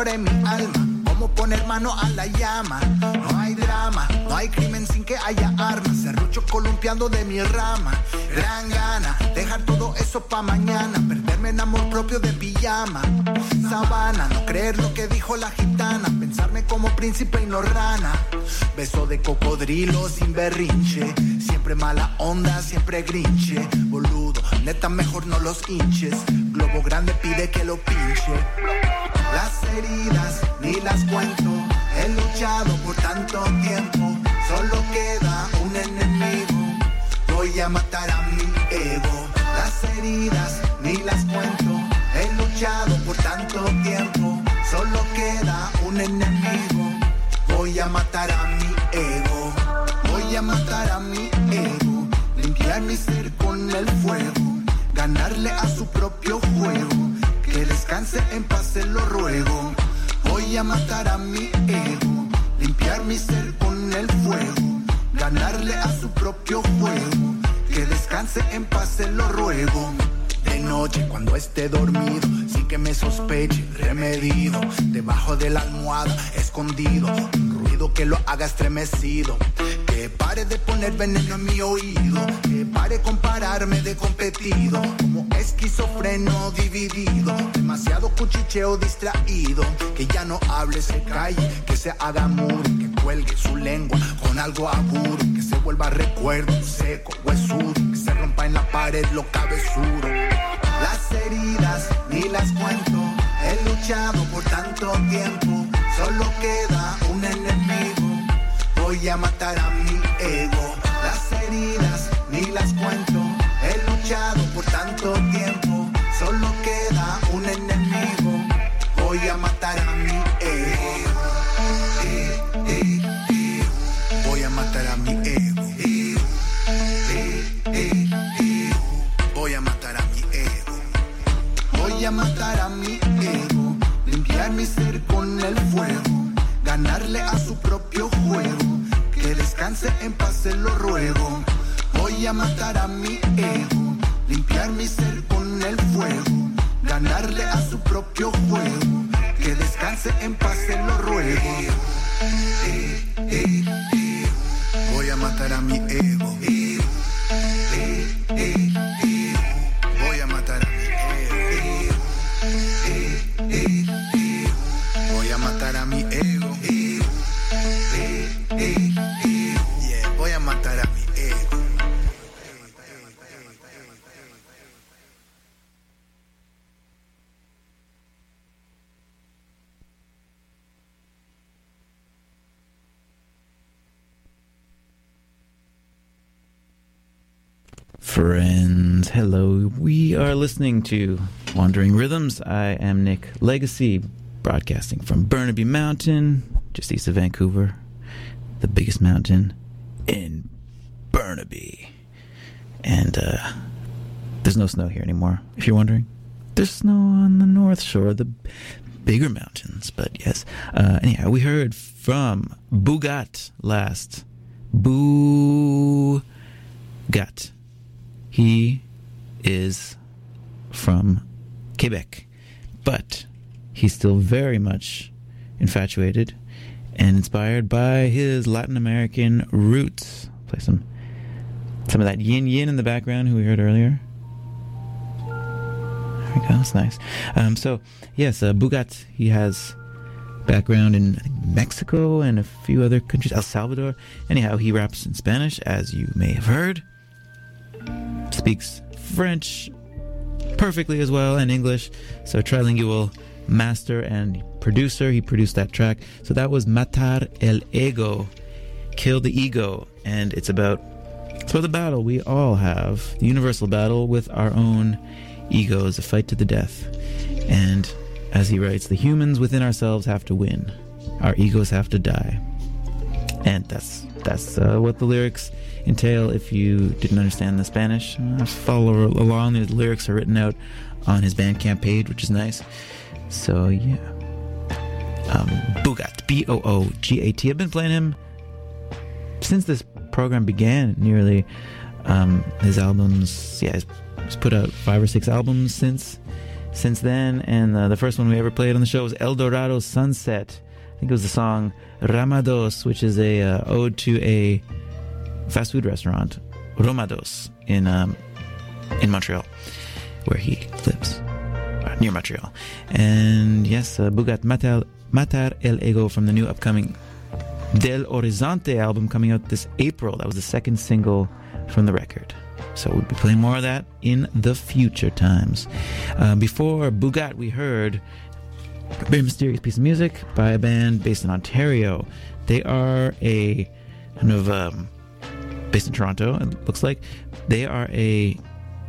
en mi alma. Cómo poner mano a la llama. No hay drama, no hay crimen sin que haya armas. Serrucho columpiando de mi rama. Gran gana, dejar todo eso pa' mañana. Perderme en amor propio de pijama. Sabana, no creer lo que dijo la gitana. Pensarme como príncipe y no rana. Beso de cocodrilo sin berrinche. Siempre mala onda, siempre grinche. Boludo, neta mejor no los hinches. Globo grande pide que lo pinche. Las heridas ni las cuento. He luchado por tanto tiempo. Solo queda un enemigo. Voy a matar a mi ego. Las heridas ni las cuento. He luchado por tanto tiempo. Solo queda un enemigo. Voy a matar a mi ego. Voy a matar a mi ego. Limpiar mi ser con el fuego. Ganarle a su propio juego. Que descanse en paz se lo ruego. Voy a matar a mi ego. Limpiar mi ser con el fuego. Ganarle a su propio juego. Que descanse en paz se lo ruego. De noche cuando esté dormido, sí que me sospeche, remedido. Debajo de la almohada, escondido. Un ruido que lo haga estremecido. Que pare de poner veneno en mi oído. Que pare compararme de competido. Como esquizofreno dividido. Demasiado cuchicheo distraído. Que ya no hable, se calle. Que se haga mudo. Que cuelgue su lengua con algo agudo. Que se vuelva recuerdo seco, huesudo. Que se rompa en la pared lo cabezudo. Las heridas ni las cuento. He luchado por tanto tiempo. Solo queda un enemigo. Voy a matar a mi ego. Las heridas ni las cuento. He luchado por tanto tiempo. Solo queda un enemigo. Voy a matar a mi ego. Voy a matar a mi ego. Voy a matar a mi ego. Voy a matar a mi ego. Limpiar mi ser con el fuego. Ganarle a su propio juego. Que descanse en paz se lo ruego. Voy a matar a mi ego. Limpiar mi ser con el fuego. Ganarle a su propio juego. Que descanse en paz se lo ruego. Voy a matar a mi ego. Voy a matar a mi ego. Voy a matar a mi ego. Yeah, voy a matar a mi ego. Friends, hello. We are listening to Wandering Rhythms. I am Nick Legacy, broadcasting from Burnaby Mountain, just east of Vancouver, the biggest mountain in Burnaby. And there's no snow here anymore, if you're wondering. There's snow on the North Shore, the bigger mountains, but yes. Anyhow, we heard from Boogat last. Boogat. He is from Quebec, but he's still very much infatuated and inspired by his Latin American roots. Play some of that yin yin in the background who we heard earlier. There we go, that's nice. So yes, Boogat, he has background in Mexico and a few other countries, El Salvador. Anyhow, he raps in Spanish, as you may have heard. Speaks French perfectly as well, and English. So trilingual master and producer. He produced that track. So that was Matar el Ego, Kill the Ego. And it's about the battle we all have, the universal battle with our own egos, a fight to the death. And as he writes, the humans within ourselves have to win. Our egos have to die. And that's what the lyrics entail. If you didn't understand the Spanish, follow along. The lyrics are written out on his Bandcamp page, which is nice. So yeah, Boogat, Boogat. I've been playing him since this program began. Nearly his albums. Yeah, he's put out 5 or 6 albums since since then, and the first one we ever played on the show was El Dorado Sunset. I think it was the song Ramados, which is a ode to a fast food restaurant, Romados, in Montreal, where he lives, near Montreal. And yes, Bugat Matar el Ego from the new upcoming Del Horizonte album coming out this April. That was the second single from the record. So we'll be playing more of that in the future times. Before Bugat, we heard a very mysterious piece of music by a band based in Ontario. They are a kind of based in Toronto, it looks like. They are a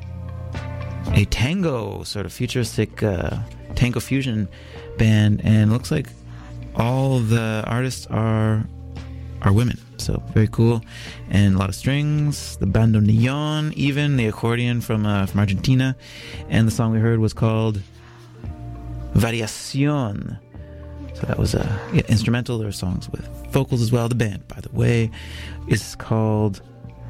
tango, sort of futuristic tango fusion band, and it looks like all the artists are women. So very cool, and a lot of strings, the bandoneon, even the accordion from Argentina, and the song we heard was called Variación. So that was instrumental. There were songs with vocals as well. The band, by the way, is called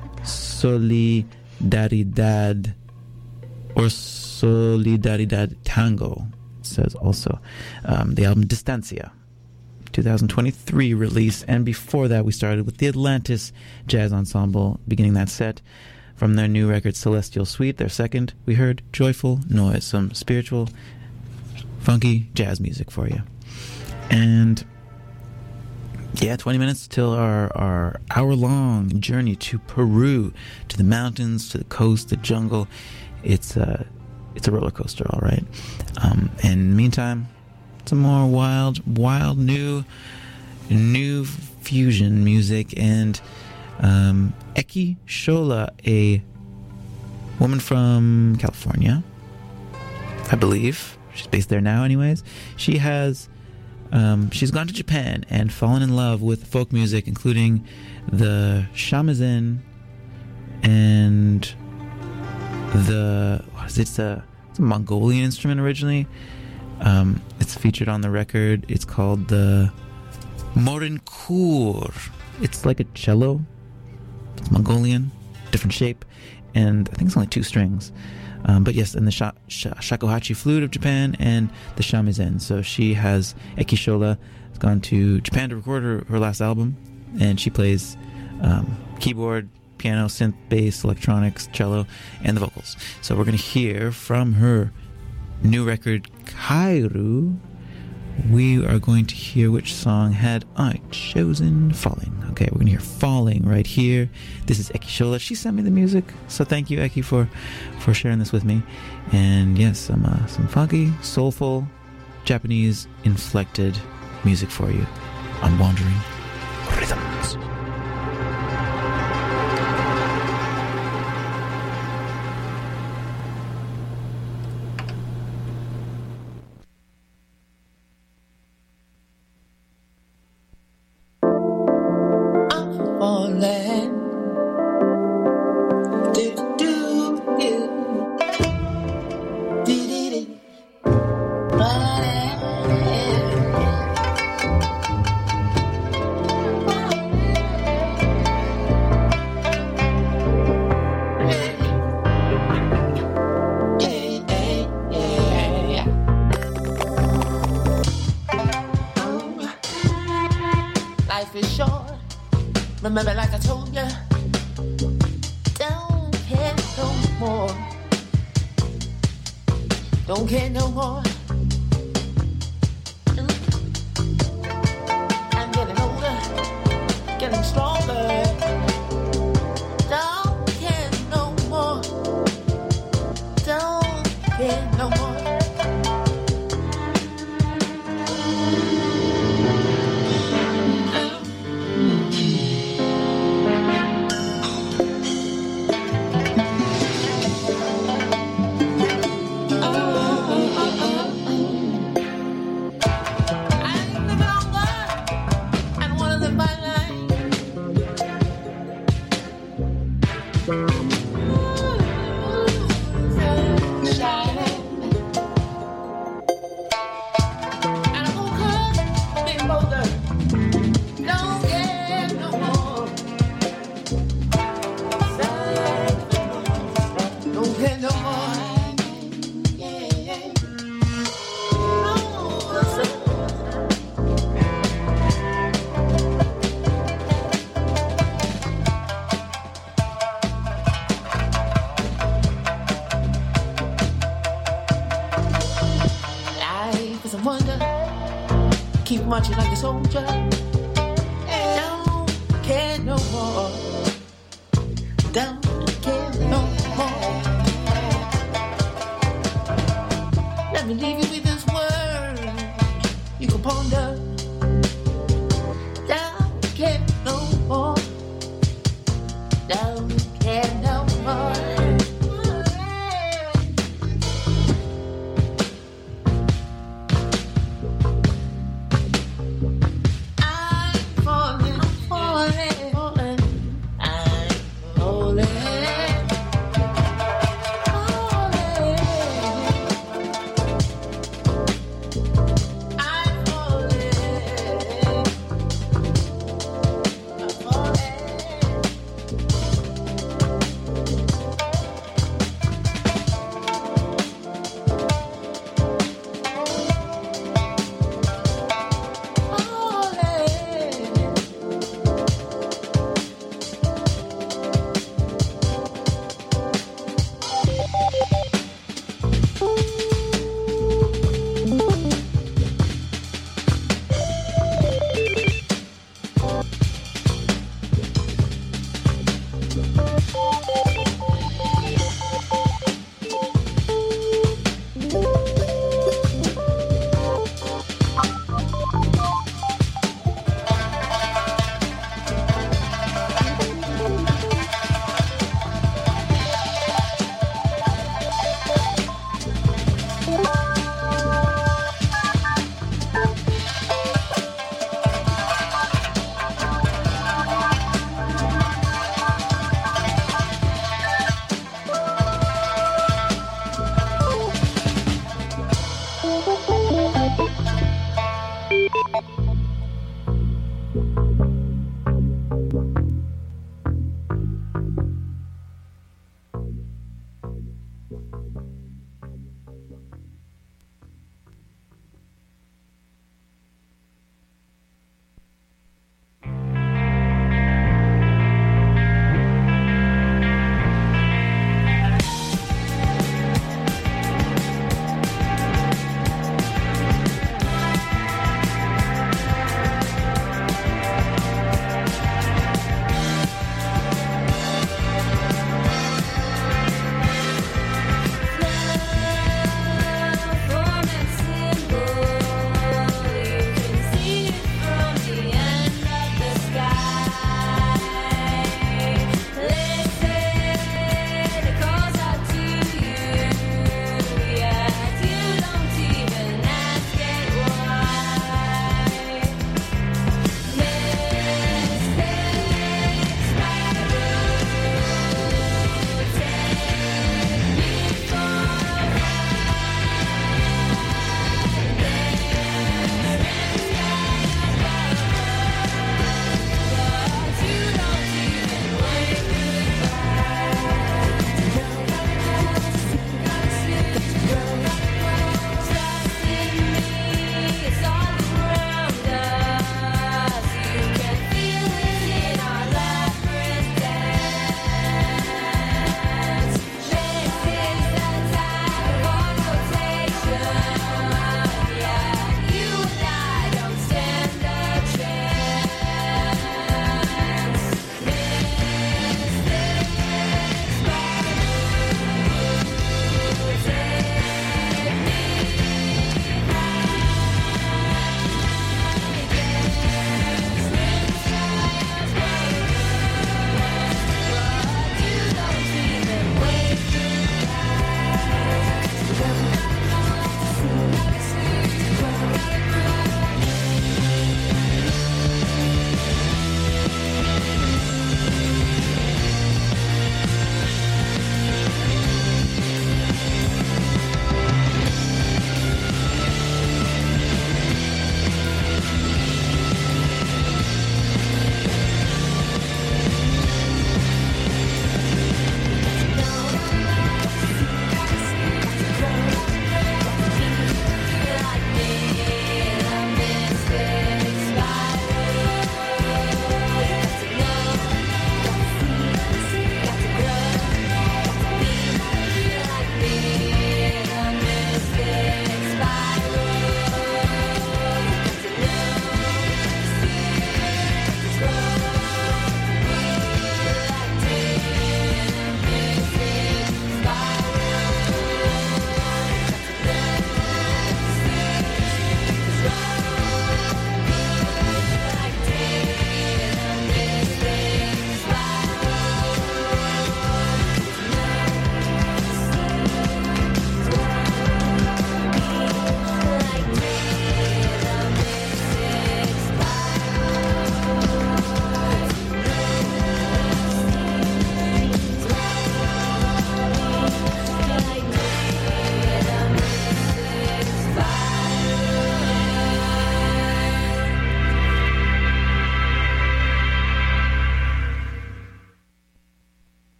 Solidaridad or Solidaridad Tango. It says also the album Distancia, 2023 release. And before that, we started with the Atlantis Jazz Ensemble, beginning that set from their new record Celestial Suite, their second. We heard Joyful Noise, some spiritual, funky jazz music for you. And yeah, 20 minutes till our hour-long journey to Peru, to the mountains, to the coast, the jungle. It's a roller coaster, all right. And in the meantime, some more wild new fusion music. And Eki Shola, a woman from California, I believe. She's based there now anyways. She has she's gone to Japan and fallen in love with folk music, including the shamisen and it's a Mongolian instrument originally. It's featured on the record. It's called the Morinkur. It's like a cello. It's Mongolian, different shape, and I think it's only 2 strings. But yes, and the shakuhachi flute of Japan and the shamisen. So she has, Eki Shola has gone to Japan to record her last album, and she plays keyboard, piano, synth, bass, electronics, cello, and the vocals. So we're going to hear from her new record, Kairu. We are going to hear which song had I chosen. Falling. Okay, we're going to hear Falling right here. This is Eki Shola. She sent me the music, so thank you, Eki, for sharing this with me. And yes, some funky, soulful, Japanese inflected music for you on Wandering Rhythms. Remember, like I told ya, don't care no more. Don't care no more. I'm getting older, getting stronger. Don't care no more. Don't care no more. keep marching like a soldier. Don't care no more. Don't care no more. Let me leave you with this word. You can ponder. Don't care no more. Don't care no more.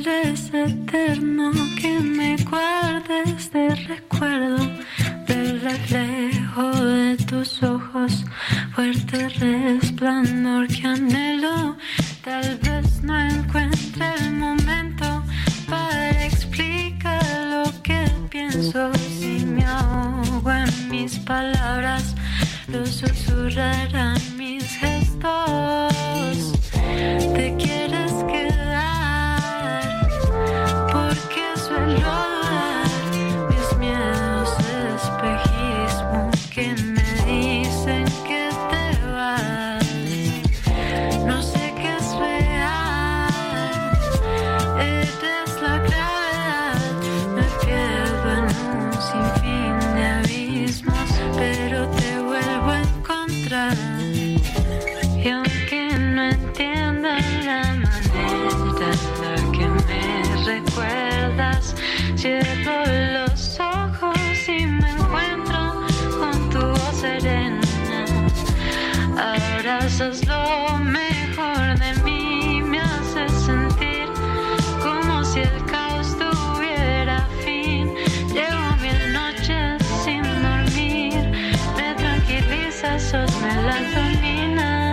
es eterno que me guardes de recuerdo del reflejo de tus ojos, fuerte resplandor que anhelo. Tal vez no encuentre el momento para explicar lo que pienso. Si me ahogo en mis palabras, lo susurrarán mis gestos. Te quieres quedar porque suelo dar mis miedos espejismo que me dicen que te vas. No sé qué es real, eres la gravedad. Me pierdo en un sinfín de abismos, pero te vuelvo a encontrar. Y aunque no entienda la manera en la que me recuerdas, cierro los ojos y me encuentro con tu voz serena. Abrazas lo mejor de mí, me haces sentir como si el caos tuviera fin. Llevo 1000 noches sin dormir, me tranquiliza, sos melatonina.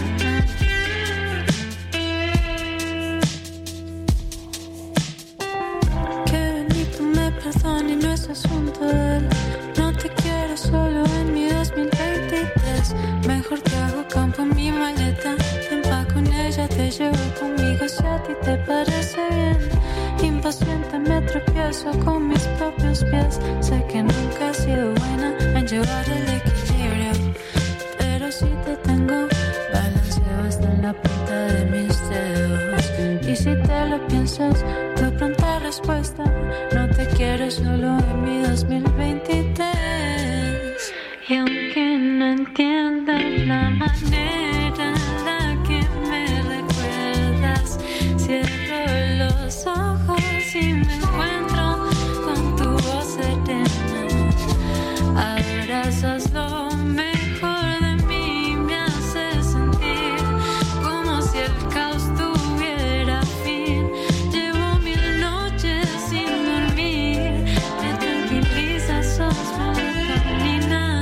Y no es asunto de él. No te quiero solo en mi 2023. Mejor te hago campo en mi maleta. Te empaco en ella, te llevo conmigo si a ti te parece bien. Impaciente me tropiezo con mis propios pies. Sé que nunca he sido buena en llevar el equilibrio, pero si te tengo, balanceo hasta en la punta de mis dedos. Y si te lo piensas, tu pronta respuesta. No te quiero solo en mi 2023. Y aunque no entienda la manera en la que me recuerdas, cierro los ojos y me encuentro con tu voz serena. Abrazas lo mejor de mí, me haces sentir como si el caos tuviera fin. Llevo 1000 noches sin dormir, me tranquiliza, sos melatonina.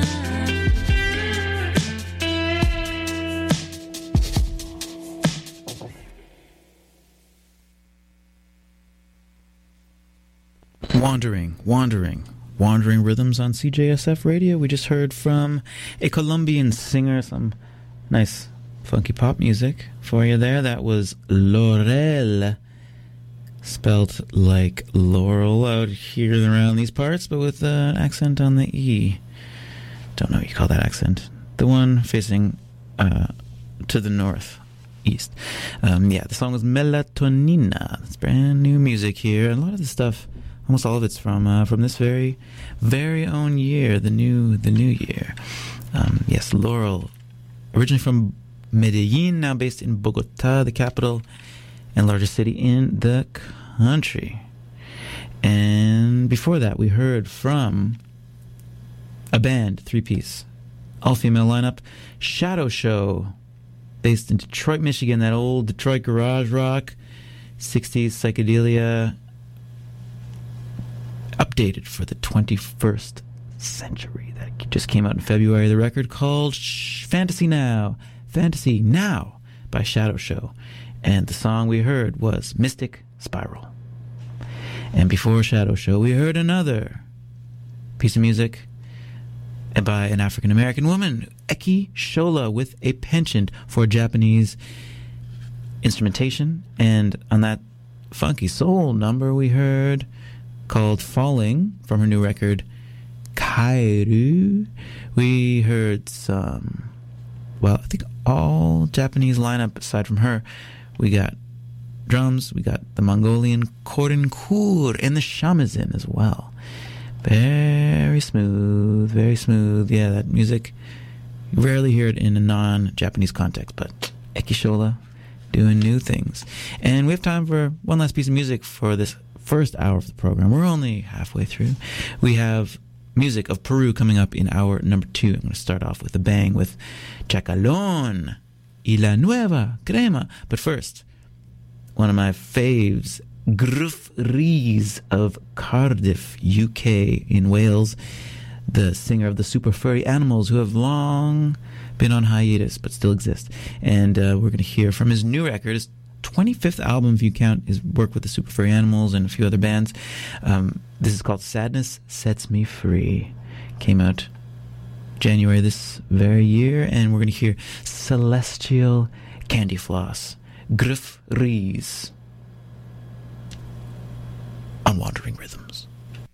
Wandering Rhythms on CJSF Radio. We just heard from a Colombian singer, some nice funky pop music for you there. That was Laurel, spelled like Laurel out here around these parts, but with an accent on the E. Don't know what you call that accent. The one facing to the northeast. The song was Melatonina. It's brand new music here. And a lot of the stuff, almost all of it's from this very, very own year, the new year. Yes, Laurel, originally from Medellin, now based in Bogota, the capital and largest city in the country. And before that, we heard from a band, three-piece, all-female lineup, Shadow Show, based in Detroit, Michigan, that old Detroit garage rock, 60s psychedelia, updated for the 21st century. That just came out in February. The record called Fantasy Now by Shadow Show. And the song we heard was Mystic Spiral. And before Shadow Show, we heard another piece of music by an African-American woman, Eki Shola, with a penchant for Japanese instrumentation. And on that funky soul number we heard, called Falling, from her new record Kairu, we heard some, well, I think all Japanese lineup aside from her. We got drums, we got the Mongolian Korinkur, and the shamisen as well. Very smooth, very smooth. Yeah, that music, you rarely hear it in a non-Japanese context, but Eki Shola doing new things. And we have time for one last piece of music for this first hour of the program. We're only halfway through. We have music of Peru coming up in hour number 2. I'm going to start off with a bang with Chacalón y la Nueva Crema. But first, one of my faves Gruff Rhys of Cardiff, UK, in Wales, the singer of the Super Furry Animals, who have long been on hiatus but still exist. And we're going to hear from his new record, his 25th album, if you count his work with the Super Furry Animals and a few other bands. This is called Sadness Sets Me Free. Came out January this very year, and we're going to hear Celestial Candy Floss, Gruff Rhys, on Wandering Rhythms.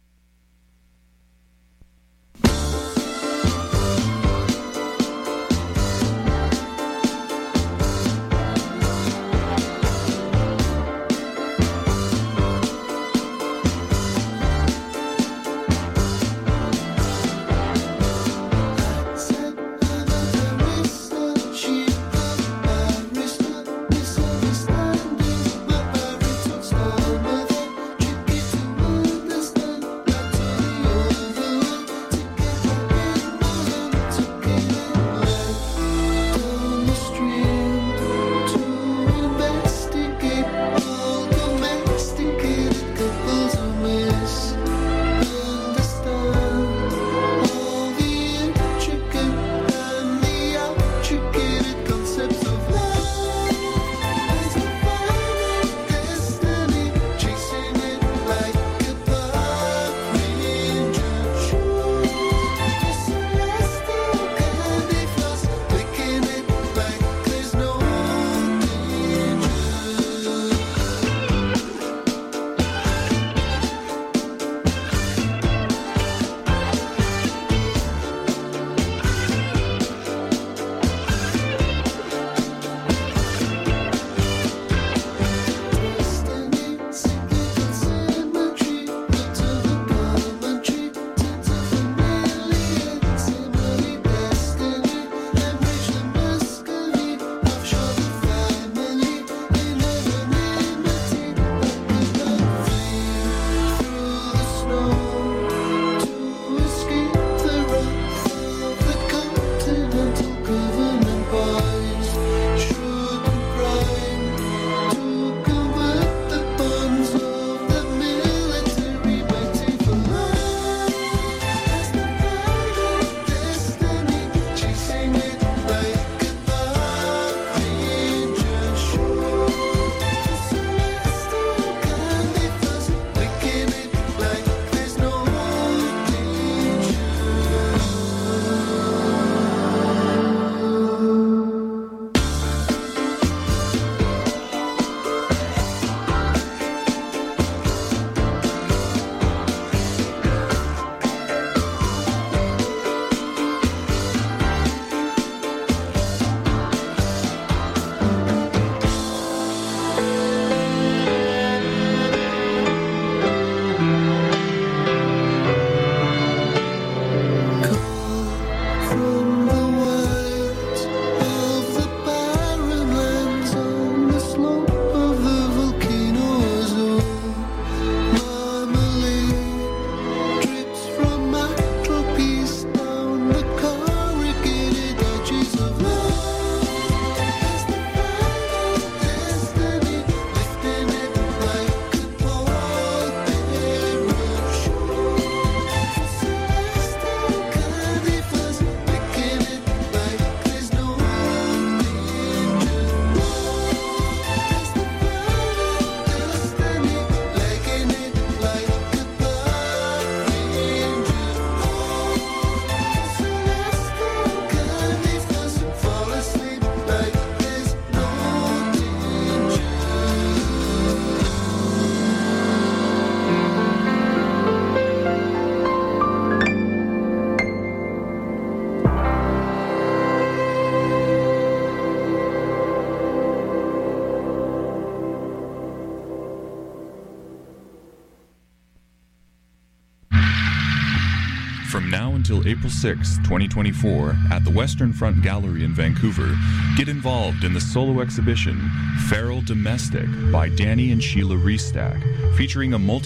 From now until April 6, 2024, at the Western Front Gallery in Vancouver, get involved in the solo exhibition Feral Domestic by Danny and Sheila Restack, featuring a